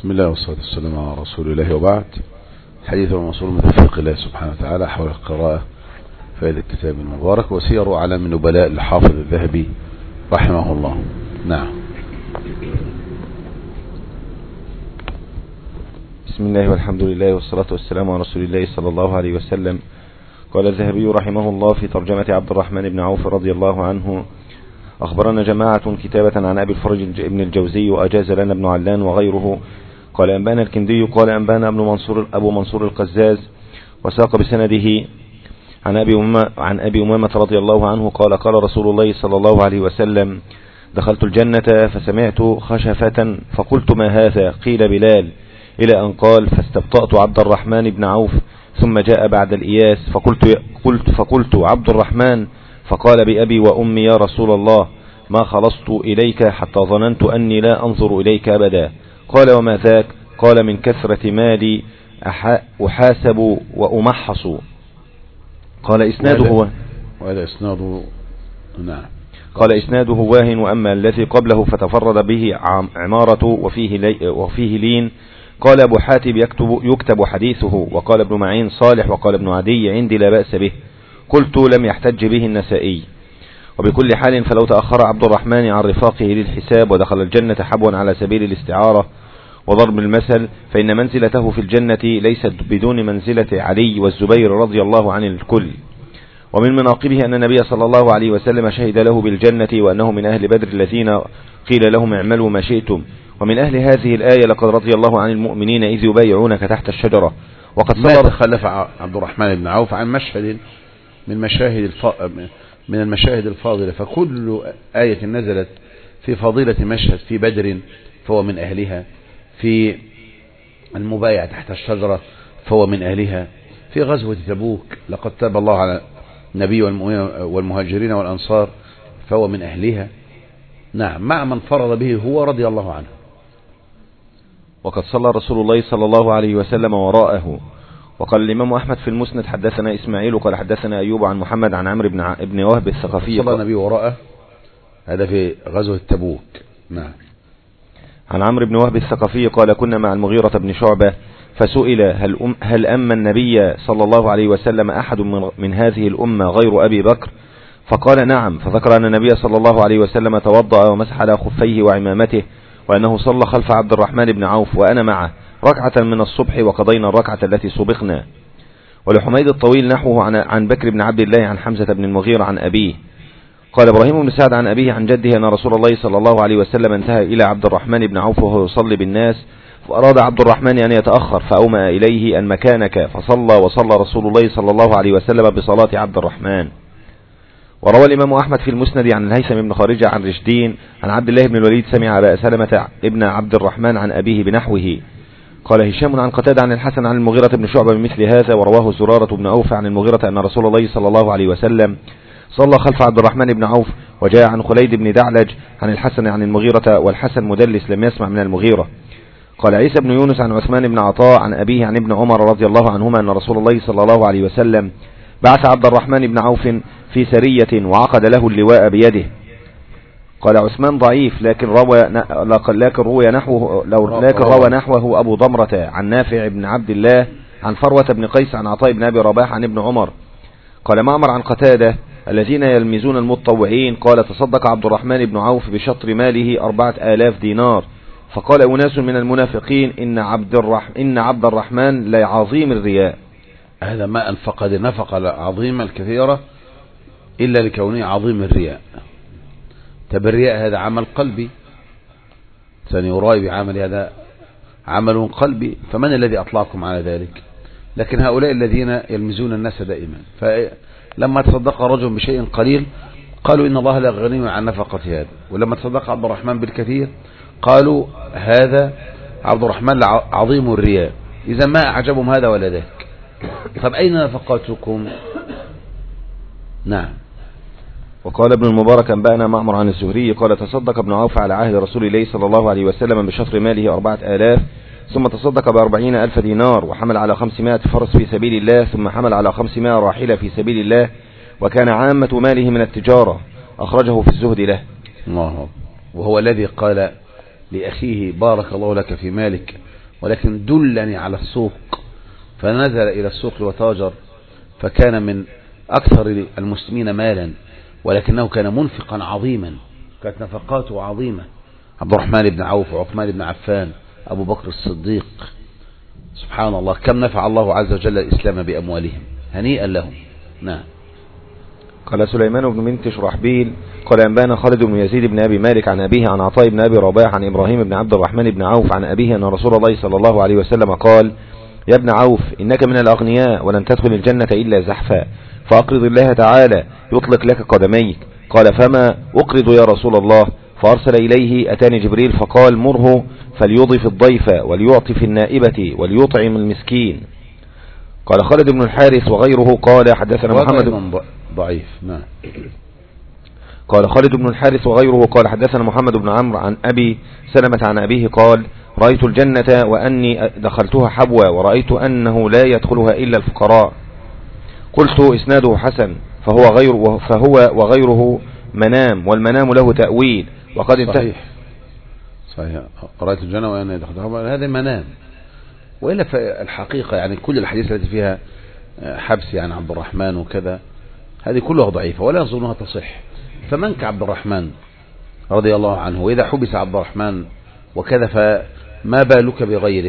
بسم الله والصلاة والسلام على رسول الله، وبعد. حديث الموصول من توفيق الله سبحانه وتعالى حول القراءة في هذا الكتاب المبارك، وسير أعلام النبلاء للحافظ الذهبي رحمه الله. نعم. بسم الله والحمد لله والصلاة والسلام على رسول الله صلى الله عليه وسلم. قال الذهبي رحمه الله في ترجمة عبد الرحمن بن عوف رضي الله عنه: أخبرنا جماعة كتابة عن أبي الفرج بن الجوزي، وأجاز لنا ابن علان وغيره. قال أنبانا الكندي قال أنبانا أبو منصور القزاز، وساق بسنده عن أبي أمامة رضي الله عنه قال: قال رسول الله صلى الله عليه وسلم: دخلت الجنة فسمعت خشفة فقلت: ما هذا؟ قيل: بلال، إلى أن قال: فاستبطأت عبد الرحمن بن عوف، ثم جاء بعد الإياس فقلت عبد الرحمن، فقال: بأبي وأمي يا رسول الله، ما خلصت إليك حتى ظننت أني لا أنظر إليك أبدا. قال: وما ذاك؟ قال: من كثرة مالي أحاسب وأمحص. قال: إسناده هو وهذا إسناده. نعم. قال: إسناده واهن، وأما الذي قبله فتفرد به عمارة وفيه لين. قال أبو حاتم: يكتب حديثه. وقال ابن معين: صالح. وقال ابن عدي: عندي لا بأس به. قلت: لم يحتج به النسائي. وبكل حال فلو تأخر عبد الرحمن عن رفاقه للحساب ودخل الجنة حبوا على سبيل الاستعارة وضرب المثل، فإن منزلته في الجنة ليست بدون منزلة علي والزبير رضي الله عن الكل. ومن مناقبه أن النبي صلى الله عليه وسلم شهد له بالجنة، وأنه من أهل بدر الذين قيل لهم اعملوا ما شئتم. ومن أهل هذه الآية: لقد رضي الله عن المؤمنين إذ يبايعونك تحت الشجرة. وقد ما تخلف عبد الرحمن بن عوف عن مشهد من المشاهد الفاضلة، فكل آية نزلت في فضيلة مشهد في بدر فهو من أهلها، في المبايع تحت الشجرة فهو من أهلها، في غزوة تبوك لقد تاب الله على النبي والمهاجرين والأنصار فهو من أهلها. نعم، مع من فرض به هو رضي الله عنه. وقد صلى رسول الله صلى الله عليه وسلم وراءه. وقال الإمام أحمد في المسند: حدثنا إسماعيل قال حدثنا أيوب عن محمد عن عمرو بن وهب الثقفي. صلى النبي وراءه، هذا في غزوة تبوك. نعم. عن عمرو بن وهب الثقفي قال: كنا مع المغيرة بن شعبة، فسئل: هل أما النبي صلى الله عليه وسلم أحد من هذه الأمة غير أبي بكر؟ فقال: نعم. فذكر أن النبي صلى الله عليه وسلم توضأ ومسح على خفيه وعمامته، وأنه صلى خلف عبد الرحمن بن عوف وأنا معه ركعة من الصبح، وقضينا الركعة التي سبقنا. ولحميد الطويل نحوه عن بكر بن عبد الله عن حمزة بن المغيرة عن أبيه. قال إبراهيم بن سعد عن أبيه عن جده أن رسول الله صلى الله عليه وسلم انتهى إلى عبد الرحمن بن عوف وهو يصلي بالناس، فأراد عبد الرحمن أن يتأخر فأومأ إليه أن مكانك، فصلى، وصلى رسول الله صلى الله عليه وسلم بصلاة عبد الرحمن. وروى الإمام أحمد في المسند عن الهيثم بن خارجة عن رشدين عن عبد الله بن الوليد سمع أبا سلمة ابن عبد الرحمن عن أبيه بنحوه. قال هشام عن قتادة عن الحسن عن المغيرة بن شعبة بمثل هذا. ورواه زرارة بن أوفى عن المغيرة أن رسول الله صلى الله عليه وسلم صلى خلف عبد الرحمن بن عوف. وجاء عن خليد بن دعلج عن الحسن عن المغيرة، والحسن مدلس لم يسمع من المغيرة. قال عيسى بن يونس عن عثمان بن عطاء عن أبيه عن ابن عمر رضي الله عنهما أن رسول الله صلى الله عليه وسلم بعث عبد الرحمن بن عوف في سرية وعقد له اللواء بيده. قال عثمان ضعيف، لكن روى نحوه أبو ضمرة عن نافع بن عبد الله عن فروة بن قيس عن عطاء بن أبي رباح عن ابن عمر. قال معمر عن قتادة: الذين يلمزون المتطوعين. قال تصدق عبد الرحمن بن عوف بشطر ماله 4000 دينار. فقال أناس من المنافقين: إن عبد الرحمن لعظيم الرياء. هذا ما أنفق نفق عظيمة الكثيرة إلا لكونه عظيم الرياء. الرياء هذا عمل قلبي، ثاني يراي بعمل، هذا عمل قلبي، فمن الذي أطلعكم على ذلك؟ لكن هؤلاء الذين يلمزون الناس دائما، فلما تصدق رجل بشيء قليل قالوا إن الله لا غني عن نفقة هذا، ولما تصدق عبد الرحمن بالكثير قالوا هذا عبد الرحمن عظيم الرياء. إذا ما أعجبهم هذا ولا ذاك. طب أين نفقاتكم؟ نعم. وقال ابن المبارك أنبأنا معمر عن الزهري قال تصدق ابن عوف على عهد رسول الله صلى الله عليه وسلم بشطر ماله 4000، ثم تصدق ب40,000 دينار، وحمل على 500 فرس في سبيل الله، ثم حمل على 500 راحلة في سبيل الله، وكان عامة ماله من التجارة، أخرجه في الزهد له. الله. وهو الذي قال لأخيه بارك الله لك في مالك ولكن دلني على السوق، فنزل إلى السوق وتاجر، فكان من أكثر المسلمين مالا، ولكنه كان منفقا عظيما، كانت نفقاته عظيمة. عبد الرحمن بن عوف وعثمان بن عفان أبو بكر الصديق، سبحان الله كم نفع الله عز وجل الإسلام بأموالهم، هنيئا لهم. نعم. قال سليمان بن بنت شرحبيل قال أنبانا خالد بن يزيد بن أبي مالك عن أبيه عن عطاء بن أبي رباح عن إبراهيم بن عبد الرحمن بن عوف عن أبيه أن رسول الله صلى الله عليه وسلم قال: يا ابن عوف إنك من الأغنياء ولن تدخل الجنة إلا زحفا، فأقرض الله تعالى يطلق لك قدميك. قال: فما أقرض يا رسول الله؟ فأرسل إليه أتاني جبريل فقال: مره فليضف الضيف وليعطف النائبة وليطعم المسكين. قال خالد بن الحارث وغيره قال حدثنا محمد ضعيف. نعم. قال خالد بن الحارث وغيره قال حدثنا محمد بن عمرو عن أبي سلمة عن أبيه قال: رأيت الجنة وأني دخلتها حبوى ورأيت أنه لا يدخلها إلا الفقراء. قلت: إسناده حسن، فهو وغيره منام، والمنام له تأويل، وقد انتهى. صحيح. رأيت الجنة وأني دخلتها حبوى، هذا منام، وإلا فالحقيقة يعني كل الحديث التي فيها حبس يعني عبد الرحمن وكذا هذه كلها ضعيفة ولا يظنها تصح. فمن كعبد الرحمن رضي الله عنه، وإذا حبس عبد الرحمن وكذا فما بالك بغيره.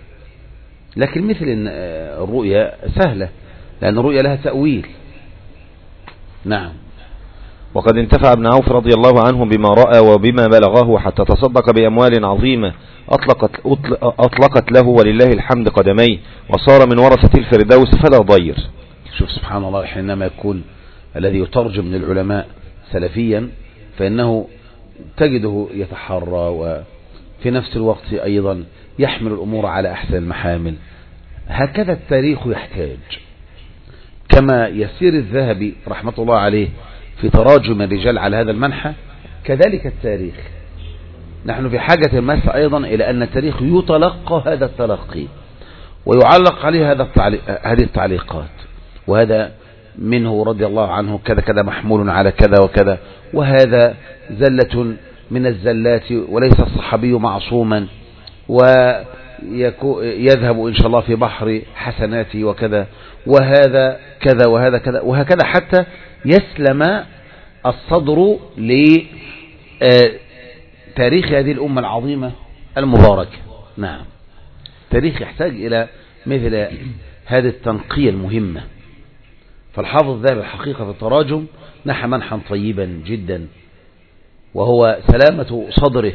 لكن مثل الرؤيا سهلة، لأن الرؤيا لها تأويل. نعم. وقد انتفع ابن عوف رضي الله عنه بما رأى وبما بلغه حتى تصدق بأموال عظيمة أطلقت له ولله الحمد قدميه، وصار من ورثة الفردوس فلا ضير. شوف سبحان الله، حينما يكون الذي يترجم من العلماء سلفيا فإنه تجده يتحرى، وفي نفس الوقت أيضا يحمل الأمور على أحسن المحامل. هكذا التاريخ يحتاج، كما يسير الذهبي رحمة الله عليه في تراجم الرجال على هذا المنحى، كذلك التاريخ. نحن في حاجة المسة أيضا إلى أن التاريخ يتلقى هذا التلقي ويعلق عليه هذه التعليقات، وهذا منه رضي الله عنه كذا كذا محمول على كذا وكذا، وهذا زلة من الزلات وليس الصحابي معصوما، ويذهب إن شاء الله في بحر حسناته وكذا، وهذا كذا وهذا كذا، وهكذا حتى يسلم الصدر لتاريخ هذه الأمة العظيمة المباركة. نعم. تاريخ يحتاج إلى مثل هذه التنقية المهمة. فالحافظ الذهبي الحقيقة في التراجم نحى منحا طيبا جدا، وهو سلامة صدره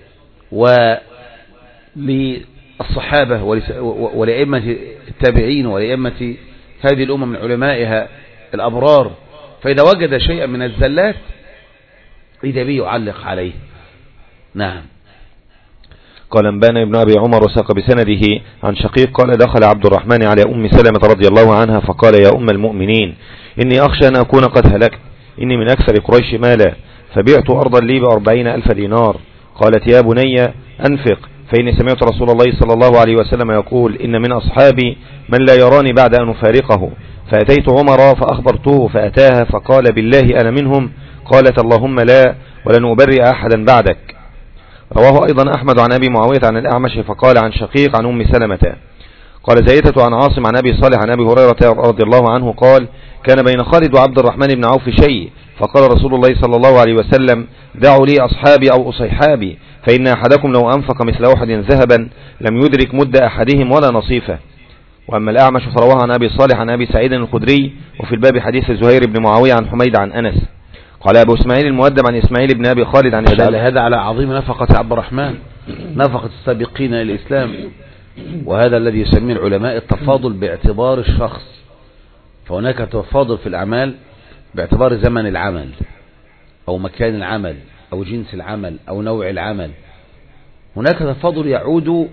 وللصحابة ولأئمة التابعين ولأئمة هذه الأمة من علمائها الأبرار، فإذا وجد شيئا من الزلات إذا به يعلق عليه. نعم. قال انبانا ابن أبي عمر وساق بسنده عن شقيق قال: دخل عبد الرحمن على أم سلمة رضي الله عنها فقال: يا أم المؤمنين، إني أخشى أن أكون قد هلكت، إني من أكثر قريش مالا، فبعت أرضا لي ب40,000 دينار. قالت: يا بني أنفق، فإني سمعت رسول الله صلى الله عليه وسلم يقول: إن من أصحابي من لا يراني بعد أن أفارقه. فأتيت عمر فأخبرته فأتاها فقال: بالله أنا منهم؟ قالت: اللهم لا، ولن أبرئ أحدا بعدك. رواه أيضا أحمد عن أبي معاوية عن الأعمش فقال عن شقيق عن أم سلمة. قال زيدة عن عاصم عن أبي صالح عن أبي هريرة رضي الله عنه قال: كان بين خالد وعبد الرحمن بن عوف شيء، فقال رسول الله صلى الله عليه وسلم: دعوا لي أصحابي أو أصيحابي، فإن أحدكم لو أنفق مثل أحد ذهبا لم يدرك مد أحدهم ولا نصيفه. وأما الأعمش فرواه عن أبي صالح عن أبي سعيد الخدري، وفي الباب حديث زهير بن معاوية عن حميد عن أنس. قال أبو إسماعيل المؤدب عن إسماعيل بن أبي خالد عن الشعبي. هذا على عظيم نفقة عبد الرحمن، نفقة السابقين إلى الإسلام، وهذا الذي يسميه العلماء التفاضل باعتبار الشخص. فهناك تفاضل في الأعمال باعتبار زمن العمل أو مكان العمل أو جنس العمل أو نوع العمل. هناك تفاضل يعود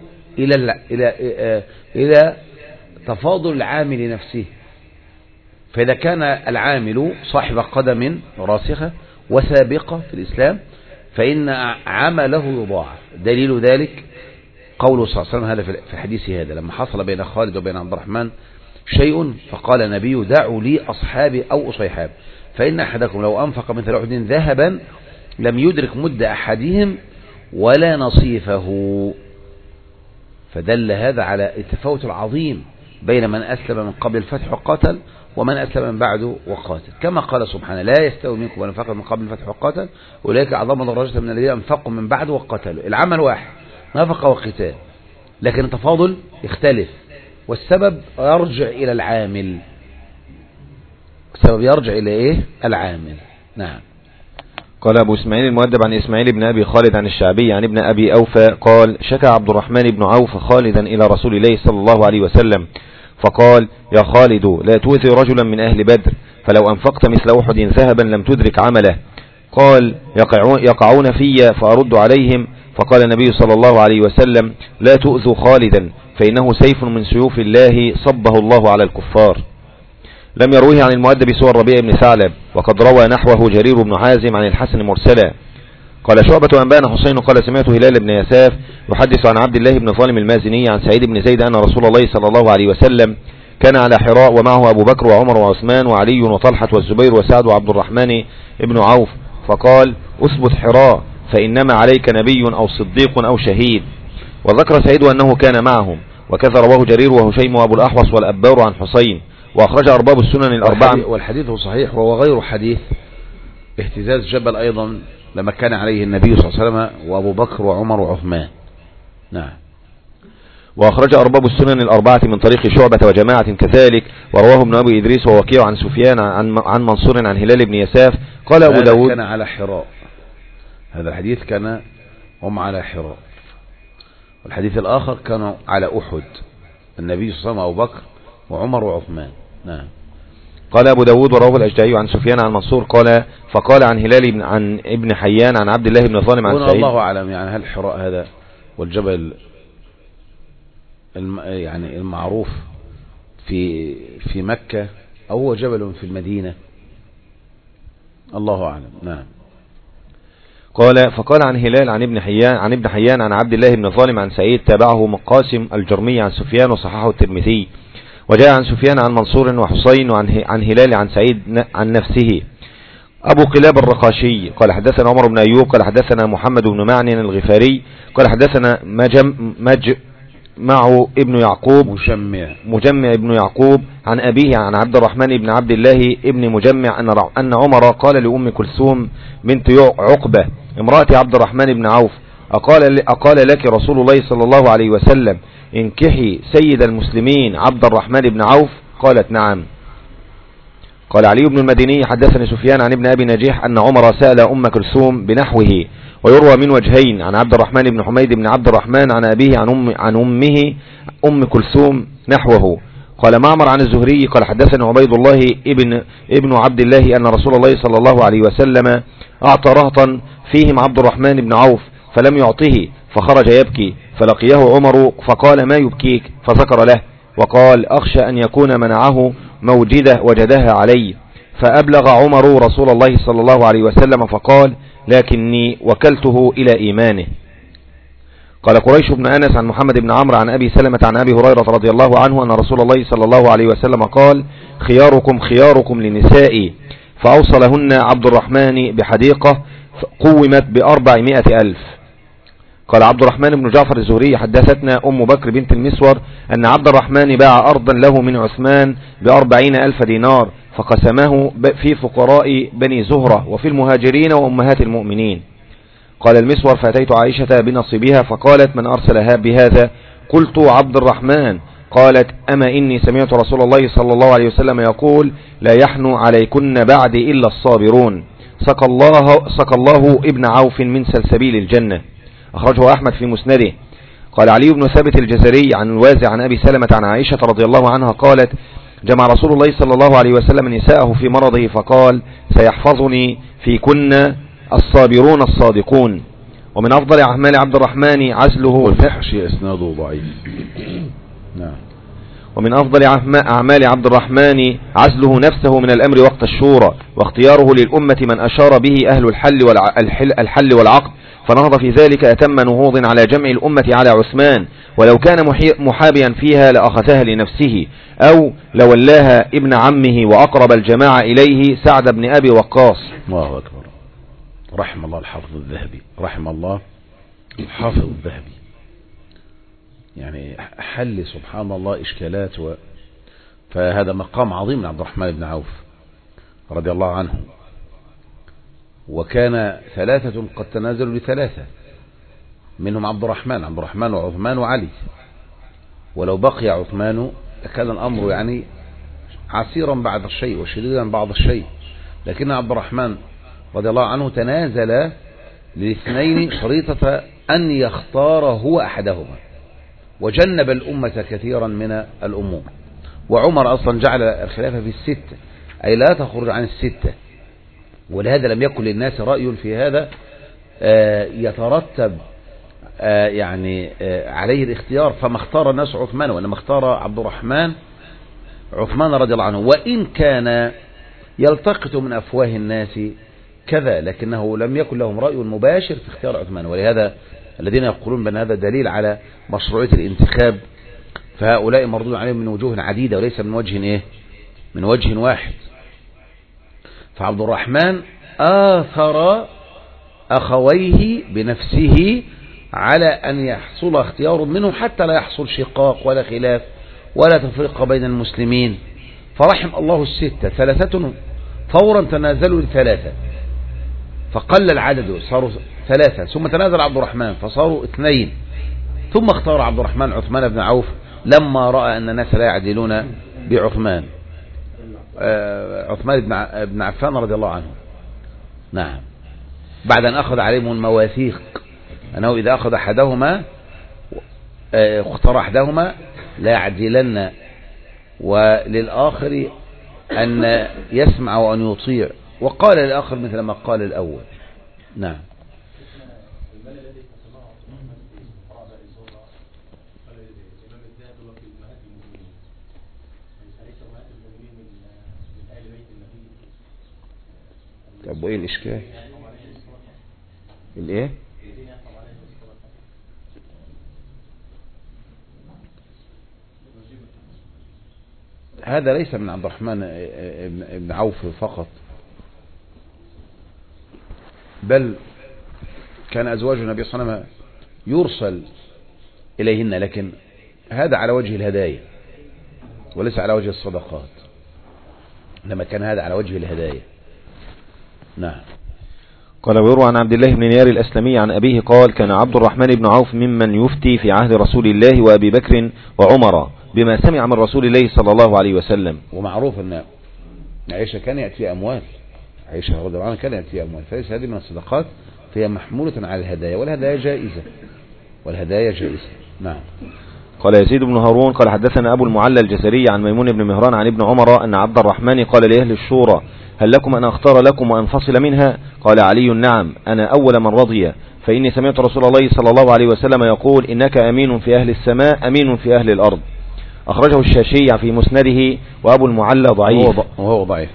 إلى تفاضل العامل نفسه. فإذا كان العامل صاحب قدم راسخة وسابقة في الإسلام فإن عمله يضاعف. دليل ذلك قوله صلى الله عليه وسلم هذا في حديث هذا لما حصل بين خالد وبين عبد الرحمن شيء فقال النبي: دعوا لي أصحابي أو أصيحاب، فإن أحدكم لو أنفق مثل أحد ذهبا لم يدرك مد أحدهم ولا نصيفه. فدل هذا على التفاوت العظيم بين من أسلم من قبل الفتح وقاتل ومن أسلم من بعده وقاتل، كما قال سبحانه لا يستوي منكم من أنفق من قبل الفتح وقاتل أولئك أعظم درجة من الذين أنفقوا من بعد وقاتلوا. العمل واحد، نفقة وقتال، لكن التفاضل يختلف، والسبب يرجع إلى العامل. السبب يرجع إلى إيه؟ العامل. نعم. قال أبو إسماعيل المؤدب عن إسماعيل بن أبي خالد عن الشعبي عن ابن أبي أوفى قال شكى عبد الرحمن بن عوف خالدا إلى رسول الله صلى الله عليه وسلم فقال يا خالد لا تؤذي رجلا من أهل بدر فلو أنفقت مثل أحد ذهبا لم تدرك عمله. قال يقعون في فأرد عليهم، فقال النبي صلى الله عليه وسلم لا تؤذوا خالدا فإنه سيف من سيوف الله صبه الله على الكفار. لم يرويه عن المؤدب سوى الربيع بن ثعلب، وقد روى نحوه جرير بن حازم عن الحسن مرسلا. قال شعبة أنبانا حسين قال سمعت هلال بن يساف يحدث عن عبد الله بن ظالم المازني عن سعيد بن زيد أن رسول الله صلى الله عليه وسلم كان على حراء ومعه أبو بكر وعمر وعثمان وعلي وطلحة والزبير وسعد وعبد الرحمن بن عوف، فقال أثبت حراء فإنما عليك نبي أو صديق أو شهيد. وذكر سعيد أنه كان معهم، وكذا رواه جرير وهشيم وأبو الأحوص والأبار عن حسين، وأخرج أرباب السنن الأربعة. والحديث صحيح وهو غير حديث اهتزاز جبل أيضا لما كان عليه النبي صلى الله عليه وسلم وأبو بكر وعمر وعثمان. نعم. وأخرج أرباب السنن الأربعة من طريق شعبة وجماعة كذلك، ورواه ابن أبي إدريس ووكيع عن سفيان عن منصور عن هلال بن يساف. قال أبو داود كان على حراء، هذا الحديث كان هم على حراء، والحديث الآخر كانوا على أحد، النبي صلى الله عليه وسلم أبو بكر وعمر وعثمان. نعم. قال أبو داود ورواه الأشجعي عن سفيان عن منصور قال فقال عن هلال عن ابن حيان عن عبد الله بن ظالم عن سعيد. الله أعلم يعني هل حراء هذا والجبل يعني المعروف في مكة أو هو جبل في المدينة، الله أعلم. نعم. قال فقال عن هلال عن ابن حيان عن عبد الله بن ظالم عن سعيد، تابعه مقاسم الجرمي عن سفيان وصححه الترمذي. وجاء عن سفيان عن منصور وحسين عن هلال عن سعيد عن نفسه. أبو قلاب الرقاشي قال حدثنا عمر بن أيوب قال حدثنا محمد بن معن الغفاري قال حدثنا مجمع ابن يعقوب مجمع ابن يعقوب عن أبيه عن عبد الرحمن بن عبد الله ابن مجمع أن عمر قال لأم كلثوم بنت عقبة امرأة عبد الرحمن بن عوف أقال لك رسول الله صلى الله عليه وسلم انكحي سيد المسلمين عبد الرحمن بن عوف؟ قالت نعم. قال علي بن المديني حدثني سفيان عن ابن أبي نجيح أن عمر سأل أم كلثوم بنحوه، ويروى من وجهين عن عبد الرحمن بن حميد بن عبد الرحمن عن أبيه عن أمه أم كلثوم نحوه. قال معمر عن الزهري قال حدثني عبيد الله ابن عبد الله أن رسول الله صلى الله عليه وسلم أعطى رهطا فيهم عبد الرحمن بن عوف فلم يعطه فخرج يبكي، فلقيه عمر فقال ما يبكيك؟ فذكر له وقال أخشى أن يكون منعه موجدة وجدها علي، فأبلغ عمر رسول الله صلى الله عليه وسلم فقال لكني وكلته إلى إيمانه. قال قريش بن أنس عن محمد بن عمرو عن أبي سلمة عن أبي هريرة رضي الله عنه أن رسول الله صلى الله عليه وسلم قال خياركم لنسائي، فأوصلهن عبد الرحمن بحديقة قومت ب400,000. قال عبد الرحمن بن جعفر الزهري حدثتنا أم بكر بنت المسور أن عبد الرحمن باع أرضا له من عثمان ب40,000 دينار فقسمه في فقراء بني زهرة وفي المهاجرين وأمهات المؤمنين. قال المسور فأتيت عائشة بنصيبها فقالت من أرسلها بهذا؟ قلت عبد الرحمن. قالت أما إني سمعت رسول الله صلى الله عليه وسلم يقول لا يحنو عليكن بعد إلا الصابرون، سقى الله ابن عوف من سلسبيل الجنة. أخرجه أحمد في مسنده. قال علي بن ثابت الجزري عن الوازع عن أبي سلمة عن عائشة رضي الله عنها قالت جمع رسول الله صلى الله عليه وسلم نساءه في مرضه فقال سيحفظني في كن الصابرون الصادقون. ومن أفضل أعمال عبد الرحمن عزله والفحشي إسناده ضعيف. نعم. ومن أفضل أعمال عبد الرحمن عزله نفسه من الأمر وقت الشورى، واختياره للأمة من أشار به أهل الحل والعقد، فنهض في ذلك أتم نهوض على جمع الأمة على عثمان، ولو كان محابيا فيها لأخذها لنفسه، أو لولاها ابن عمه وأقرب الجماعة إليه سعد بن أبي وقاص. الله أكبر. رحم الله الحافظ الذهبي رحم الله حافظ الذهبي يعني حل سبحان الله إشكالات فهذا مقام عظيم من عبد الرحمن بن عوف رضي الله عنه. وكان ثلاثة قد تنازلوا لثلاثة، منهم عبد الرحمن وعثمان وعلي، ولو بقي عثمان لكان الأمر يعني عسيرا بعض الشيء وشديدا بعض الشيء، لكن عبد الرحمن رضي الله عنه تنازل للاثنين شريطة أن يختار هو أحدهما، وجنب الأمة كثيرا من الأمور. وعمر أصلا جعل الخلافة في الستة، أي لا تخرج عن الستة، ولهذا لم يكن للناس رأي في هذا يترتب يعني عليه الاختيار، فما اختار الناس عثمان، وإنما اختار عبد الرحمن عثمان رضي الله عنه، وإن كان يلتقط من أفواه الناس كذا، لكنه لم يكن لهم رأي مباشر في اختيار عثمان. ولهذا الذين يقولون بأن هذا دليل على مشروعية الانتخاب، فهؤلاء مردود عليهم من وجوه عديدة وليس من وجه من وجه واحد. فعبد الرحمن آثر أخويه بنفسه على أن يحصل اختيار منهم حتى لا يحصل شقاق ولا خلاف ولا تفرقة بين المسلمين، فرحم الله الستة، ثلاثة فورا تنازلوا لثلاثة فقل العدد صاروا ثلاثة، ثم تنازل عبد الرحمن فصاروا اثنين، ثم اختار عبد الرحمن عثمان بن عوف لما رأى أن الناس لا يعدلون بعثمان عثمان بن عفان رضي الله عنه. نعم، بعد أن أخذ عليهم المواثيق أنه إذا أخذ أحدهما اختار أحدهما لا يعدلن، وللآخر أن يسمع وأن يطيع، وقال للآخر مثل ما قال الأول. نعم. طب وإيه الإشكال؟ الإيه؟ هذا ليس من عبد الرحمن بن عوف فقط، بل كان أزواج النبي صلى الله عليه وسلم يرسل إليهن، لكن هذا على وجه الهدايا وليس على وجه الصدقات، لما كان هذا على وجه الهدايا. نعم. قال ويروى عن عبد الله بن نيار الأسلمي عن أبيه قال كان عبد الرحمن بن عوف ممن يفتي في عهد رسول الله وأبي بكر وعمر بما سمع من رسول الله صلى الله عليه وسلم. ومعروف أن عائشة كان يأتي أموال، عائشة رضي الله عنها كان يأتي أموال، فليس هذه من الصدقات، فهي محمولة على الهدايا، والهدايا جائزة. نعم. قال يزيد بن هارون قال حدثنا أبو المعلى الجزري عن ميمون بن مهران عن ابن عمر أن عبد الرحمن قال لأهل الشورى هل لكم أن أختار لكم وأنفصل منها؟ قال علي نعم أنا أول من رضي، فإني سمعت رسول الله صلى الله عليه وسلم يقول إنك أمين في أهل السماء أمين في أهل الأرض. أخرجه الشاشي في مسنده، وأبو المعلى ضعيف وهو ضعيف.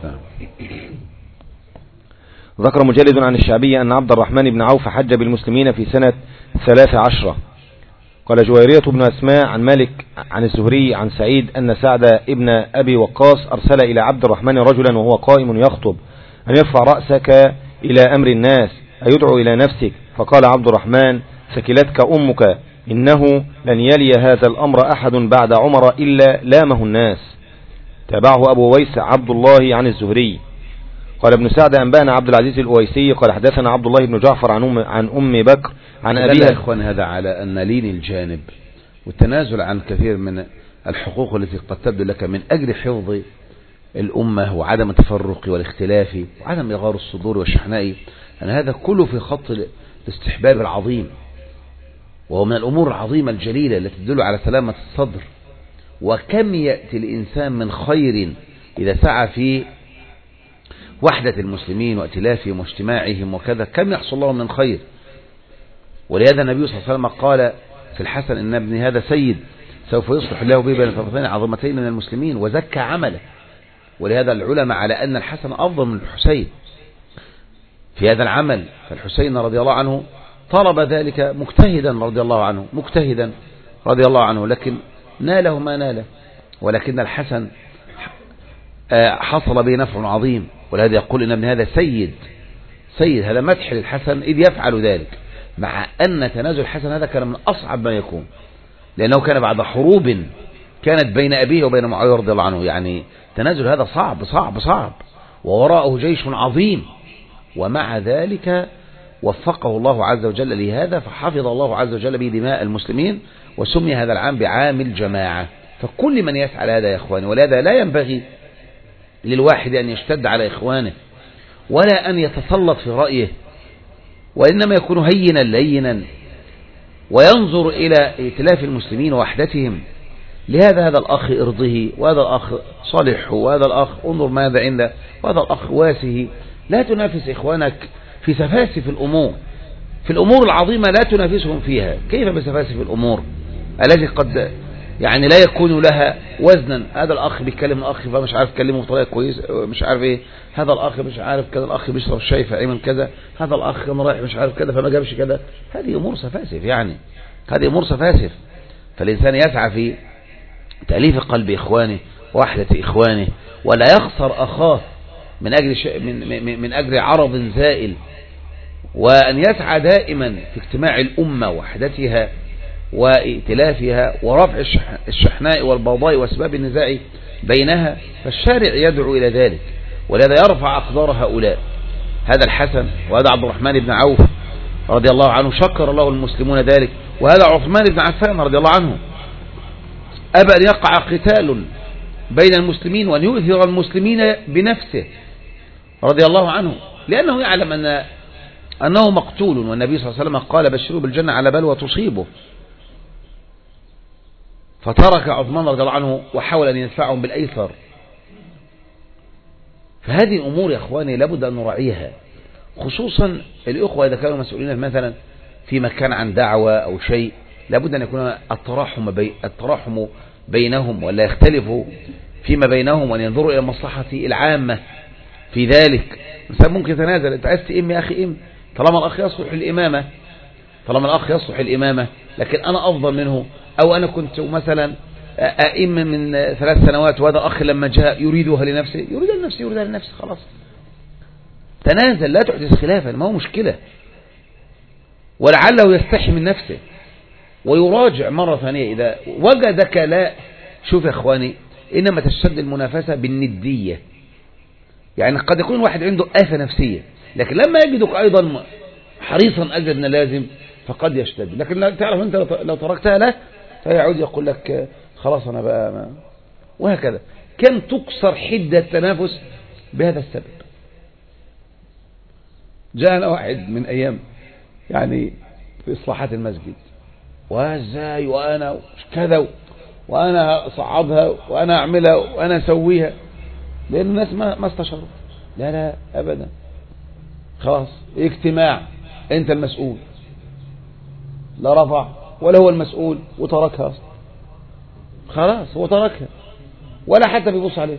ذكر مجلد عن الشعبي أن عبد الرحمن بن عوف حج بالمسلمين في سنة 13. قال جويرية بن أسماء عن مالك عن الزهري عن سعيد أن سعد ابن أبي وقاص أرسل إلى عبد الرحمن رجلا وهو قائم يخطب أن يرفع رأسك إلى أمر الناس أيدعو إلى نفسك، فقال عبد الرحمن ثكلتك أمك إنه لن يلي هذا الأمر أحد بعد عمر إلا لامه الناس. تابعه أبو ويس عبد الله عن الزهري. قال ابن سعد أنبأنا عبد العزيز الأويسي قال حدثنا عبد الله بن جعفر عن أم بكر عن أبيها. إخوان هذا على أن لين الجانب والتنازل عن كثير من الحقوق التي قد تبدو لك من أجل حفظ الأمة وعدم التفرق والاختلاف وعدم إغار الصدور والشحناء، أن هذا كله في خط الاستحباب العظيم، وهو من الأمور العظيمة الجليلة التي تدل على سلامة الصدر. وكم يأتي الإنسان من خير إذا سعى في وحدة المسلمين وائتلافهم واجتماعهم وكذا، كم يحصل لهم من خير. ولهذا النبي صلى الله عليه وسلم قال في الحسن إن ابني هذا سيد سوف يصلح الله به بين طرفتين عظمتين من المسلمين، وزكى عمله. ولهذا العلماء على أن الحسن أفضل من الحسين في هذا العمل، فالحسين رضي الله عنه طلب ذلك مجتهدا رضي الله عنه لكن ناله ما ناله، ولكن الحسن حصل به نفع عظيم. ولهذا يقول إن ابن هذا سيد، هذا مدح للحسن إذ يفعل ذلك، مع أن تنازل الحسن هذا كان من أصعب ما يكون، لأنه كان بعد حروب كانت بين أبيه وبين معاوية رضي الله عنه. يعني تنازل هذا صعب صعب صعب، ووراءه جيش عظيم، ومع ذلك وفقه الله عز وجل لهذا، فحفظ الله عز وجل به دماء المسلمين، وسمي هذا العام بعام الجماعة. فكل من يسعى لهذا يا إخواني، ولهذا لا ينبغي للواحد أن يشتد على إخوانه ولا أن يتسلط في رأيه، وإنما يكون هينا لينا وينظر إلى ائتلاف المسلمين ووحدتهم. لهذا هذا الأخ ارضه، وهذا الأخ صالحه، وهذا الأخ انظر ماذا عنده، وهذا الأخ واسه. لا تنافس إخوانك في سفاسف الأمور، في الأمور العظيمة لا تنافسهم فيها. كيف بسفاسف الأمور التي قد يعني لا يكون لها وزنا؟ هذا الأخ بيتكلم الأخ فمش عارف يكلمه بطريقة كويسة، مش عارف ايه، هذا الأخ مش عارف كذا، الأخ بيشرب الشاي فعمل كذا، هذا الأخ كان رايح مش عارف كذا فما جابش كذا. هذه أمور سفاسف، يعني هذه أمور سفاسف. فالإنسان يسعى في تأليف قلب إخوانه ووحدة إخوانه، ولا يخسر أخاه من أجل عرض زائل، وأن يسعى دائما في اجتماع الأمة ووحدتها وائتلافها ورفع الشحناء والبغضاء وأسباب النزاع بينها. فالشارع يدعو إلى ذلك، ولهذا يرفع أقدار هؤلاء. هذا الحسن وهذا عبد الرحمن بن عوف رضي الله عنه شكر الله المسلمون ذلك، وهذا عثمان بن عفان رضي الله عنه أبى أن يقع قتال بين المسلمين وأن يؤثر المسلمين بنفسه رضي الله عنه، لأنه يعلم أنه مقتول، والنبي صلى الله عليه وسلم قال بشروا بالجنة على بلوى تصيبه. فترك عثمان رضي الله عنه وحاول أن يدفعهم بالأيسر. فهذه الأمور يا أخواني لابد أن نراعيها، خصوصا الأخوة إذا كانوا مسؤولين مثلا في مكان عن دعوة أو شيء، لابد أن يكون التراحم بينهم، ولا يختلفوا فيما بينهم، وأن ينظروا إلى المصلحة العامة في ذلك. مثلا ممكن يتنازل، أنت عايز تئم يا أخي إم، طالما الأخ يصلح الإمامة، لكن أنا أفضل منه، أو أنا كنت مثلا أئم من 3 سنوات، وهذا الأخ لما جاء يريدها لنفسه، يريدها لنفسه، خلاص تنازل، لا تحدث خلافا، ما هو مشكلة، ولعله يستحي من نفسه ويراجع مرة ثانية إذا وجدك. لا، شوف يا أخواني، إنما تشتد المنافسة بالندية. يعني قد يكون واحد عنده آفة نفسية، لكن لما يجدك أيضا حريصا أجد من لازم فقد يشتد. لكن تعرف أنت لو تركتها له فيعود يقول لك خلاص أنا بقى ما. وهكذا كم تكسر حدة التنافس بهذا السبب. جاءنا واحد من أيام يعني في إصلاحات المسجد، وازاي وأنا كذا وأنا أصعدها وأنا أعملها وأنا أسويها، لأن الناس ما استشروا. لا أبدا، خلاص اجتماع، أنت المسؤول، لا رفع ولا هو المسؤول وتركها أصلا. خلاص هو تركها ولا حتى بيبص عليه،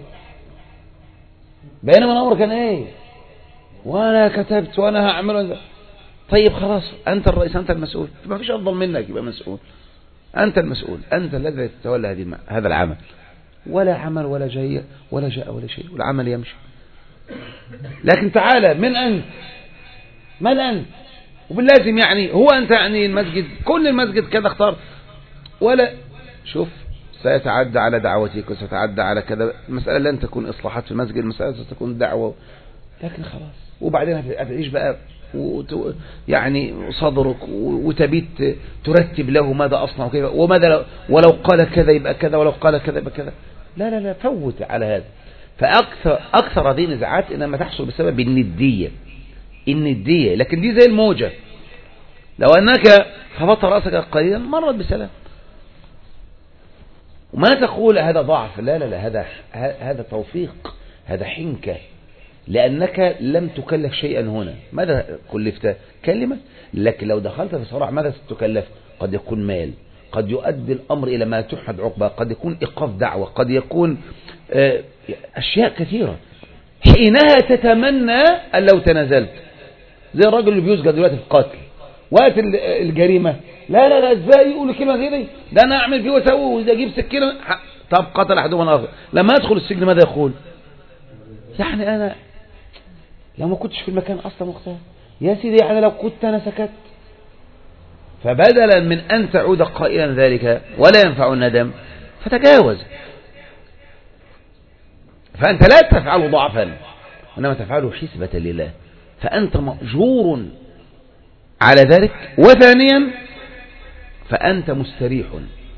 بينما الأمر كان ايه، وانا كتبت وانا هعمل. طيب خلاص انت الرئيس، انت المسؤول، ما فيش افضل منك يبقى مسؤول، انت المسؤول، انت الذي تتولى هذا العمل. ولا عمل ولا جاء ولا شيء، والعمل يمشي. لكن تعالى، من انت وباللازم يعني هو انت يعني المسجد، كل المسجد كذا اختار، ولا شوف سيتعدى على دعوتك وستتعدى على كذا. المسألة لن تكون إصلاحات في المسجد، المسألة ستكون دعوة. لكن خلاص، وبعدين هتعيش بقى يعني صدرك وتبيت ترتب له ماذا أصنع وكيف، وماذا ولو قال كذا يبقى كذا، ولو قال كذا يبقى كذا. لا فوت على هذا. فأكثر هذه النزاعات إنما تحصل بسبب الندية. لكن دي زي الموجة، لو أنك خفضت رأسك قليلا مرت بسلام. وما تقول هذا ضعف، لا، هذا توفيق، هذا حنكة، لأنك لم تكلف شيئا هنا. ماذا كلفت؟ كلمة. لكن لو دخلت في صراع ماذا ستكلف؟ قد يكون مال، قد يؤدي الأمر إلى ما تحمد عقبة، قد يكون إيقاف دعوة، قد يكون أشياء كثيرة. حينها تتمنى أن لو تنازلت، زي الرجل اللي بيسجد دلوقتي في القتل وقت الجريمة، لا ازاي يقول كلمة زي دي، ده انا اعمل فيه واسوي واذا اجيب سكينة. طب قتل احدهما الاخر، لما ادخل السجن ماذا يقول؟ يعني انا لو ما كنتش في المكان اصلا وقتها يا سيدي، يعني لو كنت انا سكت فبدلا من أن تعود قائلا ذلك ولا ينفع الندم فتجاوز. فأنت لا تفعله ضعفا وإنما تفعله حسبة لله، فأنت مأجور على ذلك. وثانيا فأنت مستريح.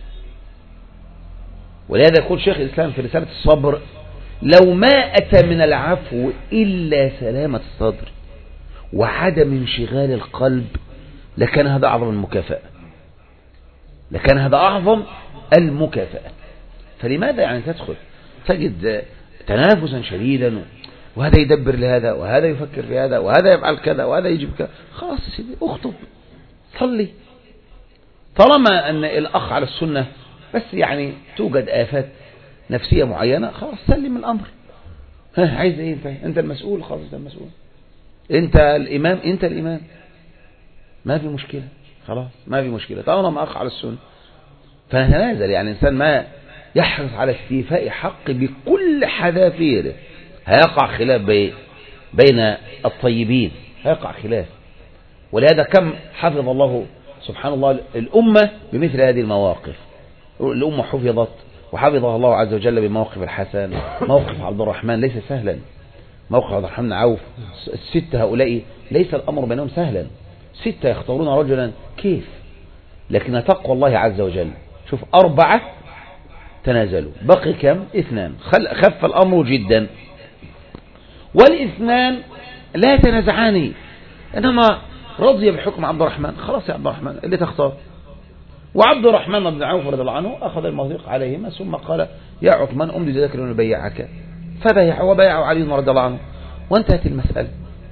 ولهذا يقول شيخ الإسلام في رسالة الصبر: لو ما أتى من العفو إلا سلامة الصدر وعدم انشغال القلب لكان هذا أعظم المكافأة، لكان هذا أعظم المكافأة. فلماذا يعني تدخل تجد تنافسا شديدا، وهذا يدبر لهذا وهذا يفكر في هذا وهذا يفعل كذا وهذا يجيب كذا؟ خلاص يا سيدي اخطب صلي، طالما أن الأخ على السنة، بس يعني توجد آفات نفسية معينة، خلاص سلم الأمر. عايز ايه انت المسؤول، خلاص انت المسؤول، انت الإمام، انت الإمام، ما في مشكلة، خلاص ما في مشكلة طالما ما أخ على السنة. فنتنازل، يعني إنسان ما يحرص على استيفاء حق بكل حذافيره هيقع خلاف بين الطيبين، هيقع خلاف. ولهذا كم حفظ الله سبحان الله الأمة بمثل هذه المواقف. الأمة حفظت وحفظها الله عز وجل بموقف الحسن، موقف عبد الرحمن ليس سهلا، موقف عبد الرحمن عوف، الستة هؤلاء ليس الأمر بينهم سهلا، ستة يختارون رجلا كيف، لكن تقوى الله عز وجل. شوف 4 تنازلوا، بقي كم؟ 2. خف الأمر جدا، والاثنان لا يتنازعان، إنما رضي بحكم عبد الرحمن، خلاص يا عبد الرحمن اللي تختار. وعبد الرحمن بن عوف رضي الله عنه أخذ المضيق عليهما ثم قال: يا عثمان أمضي ذاك لنبيعك، فبيع وبيعوا علي رضي الله عنه، وانتهت المسألة.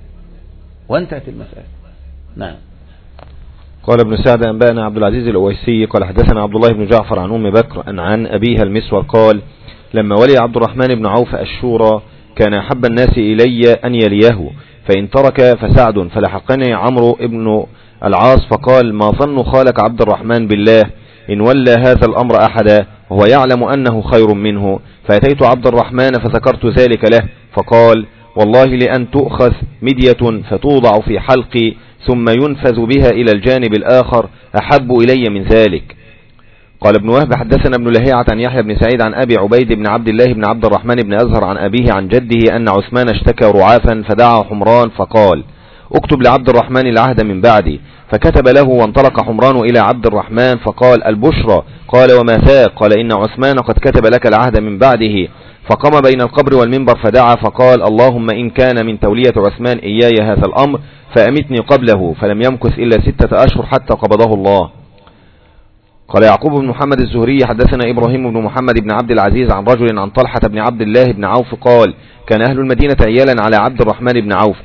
نعم. قال ابن سعد: أنبأنا عبد العزيز الأويسي قال حدثنا عبد الله بن جعفر عن أم بكر عن أبيها المسور قال: لما ولي عبد الرحمن بن عوف الشورى كان أحب الناس إلي أن يليه، فإن ترك فسعد، فلحقني عمرو ابن العاص فقال: ما ظن خالك عبد الرحمن بالله إن ولى هذا الأمر أحدا وهو يعلم أنه خير منه؟ فأتيت عبد الرحمن فذكرت ذلك له، فقال: والله لأن تؤخذ مدية فتوضع في حلقي ثم ينفذ بها إلى الجانب الآخر أحب إلي من ذلك. قال ابن وهب: حدثنا ابن لهيعة عن يحيى بن سعيد عن أبي عبيد بن عبد الله بن عبد الرحمن بن أزهر عن أبيه عن جده أن عثمان اشتكى رعافا فدعا حمران فقال: اكتب لعبد الرحمن العهد من بعدي، فكتب له، وانطلق حمران إلى عبد الرحمن فقال: البشرى. قال: وما ذاك؟ قال: إن عثمان قد كتب لك العهد من بعده. فقام بين القبر والمنبر فدعا فقال: اللهم إن كان من تولية عثمان إياي هذا الأمر فأمتني قبله. فلم يمكث إلا 6 أشهر حتى قبضه الله. قال يعقوب بن محمد الزهري: حدثنا إبراهيم بن محمد بن عبد العزيز عن رجل عن طلحة بن عبد الله بن عوف قال: كان أهل المدينة عيالا على عبد الرحمن بن عوف،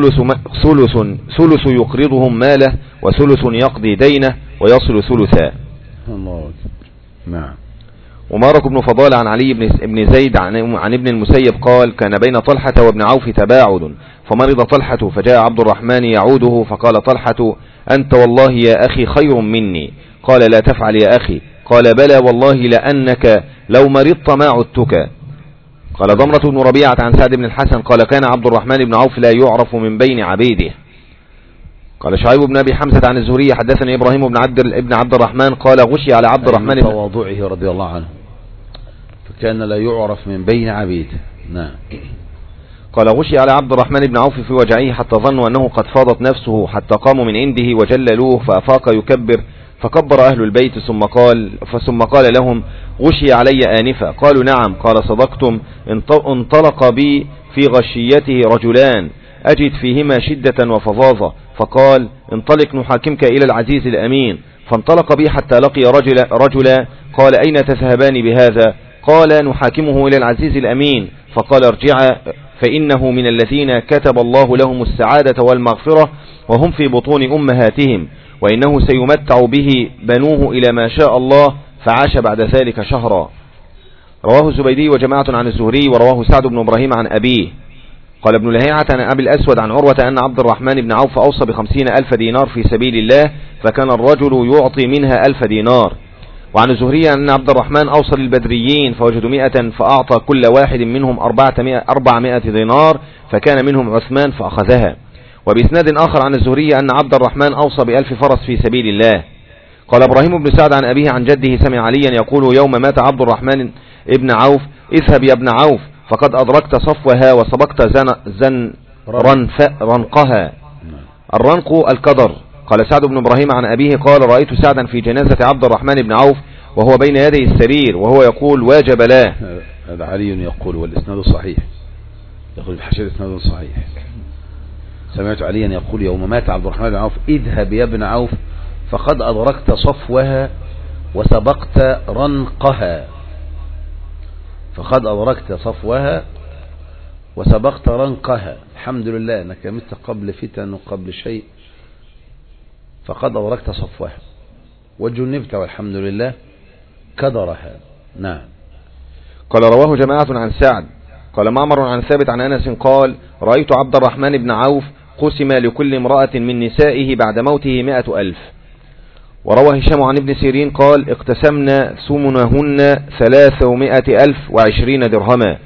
ثلث يقرضهم ماله وثلث يقضي دينه ويصل ثلثا. الله. نعم. ومارك بن فضال عن علي بن زيد عن ابن المسيب قال: كان بين طلحة وابن عوف تباعد، فمرض طلحة فجاء عبد الرحمن يعوده، فقال طلحة: أنت والله يا أخي خير مني. قال: لا تفعل يا أخي. قال: بلى والله لأنك لو مرضت ما عدتك. قال ضمرة بن ربيعة عن سعد بن الحسن قال: كان عبد الرحمن بن عوف لا يعرف من بين عبيده. قال شعيب بن أبي حمزة عن الزهري: حدثني إبراهيم بن عبد الرحمن قال: غشي على عبد الرحمن بن تواضعه رضي الله عنه، فكان لا يعرف من بين عبيده. نعم. قال: غشي على عبد الرحمن بن عوف في وجعه حتى ظنوا أنه قد فاضت نفسه، حتى قاموا من عنده وجللوه، فأفاق يكبر، فكبر أهل البيت ثم قال لهم: غشي علي آنفا. قالوا: نعم. قال: صدقتم. انطلق بي في غشيته رجلان أجد فيهما شدة وفظاظة، فقال: انطلق نحاكمك إلى العزيز الأمين. فانطلق بي حتى لقي رجلا قال: أين تذهبان بهذا؟ قال: نحاكمه إلى العزيز الأمين. فقال: ارجعا فإنه من الذين كتب الله لهم السعادة والمغفرة وهم في بطون أمهاتهم، وإنه سيمتع به بنوه إلى ما شاء الله. فعاش بعد ذلك شهرا. رواه الزبيدي وجماعة عن الزهري، ورواه سعد بن إبراهيم عن أبيه. قال ابن لهيعة عن أبي الأسود عن عروة أن عبد الرحمن بن عوف أوصى ب50,000 دينار في سبيل الله، فكان الرجل يعطي منها 1000 دينار. وعن الزهري أن عبد الرحمن أوصى للبدريين فوجدوا 100 فأعطى كل واحد منهم 400 دينار، فكان منهم عثمان فأخذها. وبإسناد آخر عن الزهري أن عبد الرحمن أوصى ب1000 فرس في سبيل الله. قال إبراهيم بن سعد عن أبيه عن جده سمع عليا يقول يوم مات عبد الرحمن ابن عوف: اذهب يا ابن عوف فقد أدركت صفوها وسبقت رنقها. الرنق الكدر. قال سعد بن إبراهيم عن أبيه قال: رأيت سعدا في جنازة عبد الرحمن بن عوف وهو بين يدي السرير وهو يقول: واجب له. هذا علي يقول والإسناد صحيح، يقول في حاشية إسناد صحيح: سمعت عليا يقول يوم مات عبد الرحمن بن عوف: اذهب يا ابن عوف فقد أدركت صفوها وسبقت رنقها. فقد أدركت صفوها وسبقت رنقها. الحمد لله أنك مت قبل فتن وقبل شيء. فقد أدركت صفوها وجنبت والحمد لله كدرها. نعم. قال رواه جماعة عن سعد. قال معمر عن ثابت عن أنس قال: رأيت عبد الرحمن بن عوف قسم لكل امرأة من نسائه بعد موته 100,000. وروى هشام عن ابن سيرين قال: اقتسمنا ثمنهن 320 درهما.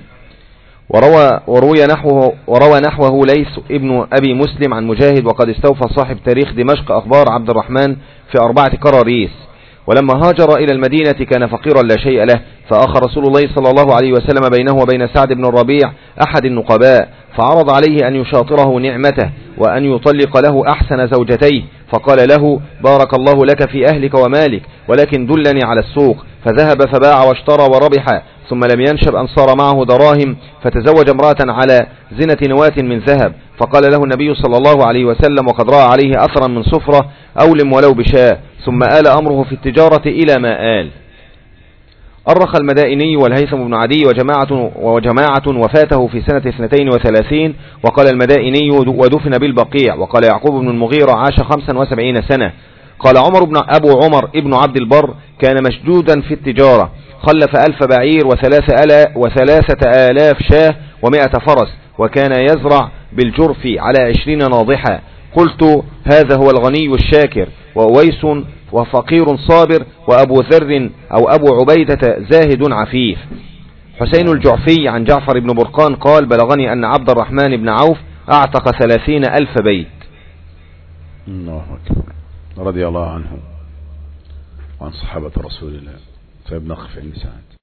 وروى نحوه ليث ابن أبي مسلم عن مجاهد، وقد استوفى صاحب تاريخ دمشق أخبار عبد الرحمن في 4 قراريس. ولما هاجر إلى المدينة كان فقيرا لا شيء له، فأخى رسول الله صلى الله عليه وسلم بينه وبين سعد بن الربيع أحد النقباء، فعرض عليه أن يشاطره نعمته وأن يطلق له أحسن زوجتيه، فقال له: بارك الله لك في أهلك ومالك، ولكن دلني على السوق. فذهب فباع واشترى وربح، ثم لم ينشب أن صار معه دراهم، فتزوج امرأة على زنة نواة من ذهب. فقال له النبي صلى الله عليه وسلم وقد رأى عليه أثرا من صفرة: أولم ولو بشاة. ثم آل أمره في التجارة إلى ما آل. أرخ المدائني والهيثم بن عدي وجماعة وفاته في سنة 32. وقال المدائني: ودفن بالبقيع. وقال يعقوب بن المغيرة: عاش 75 سنة. قال أبو عمر ابن عبد البر: كان مشدودا في التجارة، خلف 1000 بعير و3,000 شاه و100 فرس، وكان يزرع بالجرف على 20 ناضحة. قلت: هذا هو الغني الشاكر، وأويس وفقير صابر، وأبو ذر أو أبو عبيدة زاهد عفيف. حسين الجعفي عن جعفر بن برقان قال: بلغني أن عبد الرحمن بن عوف أعتق 30,000 بيت. الله أكبر. رضي الله عنه وعن صحابة رسول الله. فابنقف عند سعد.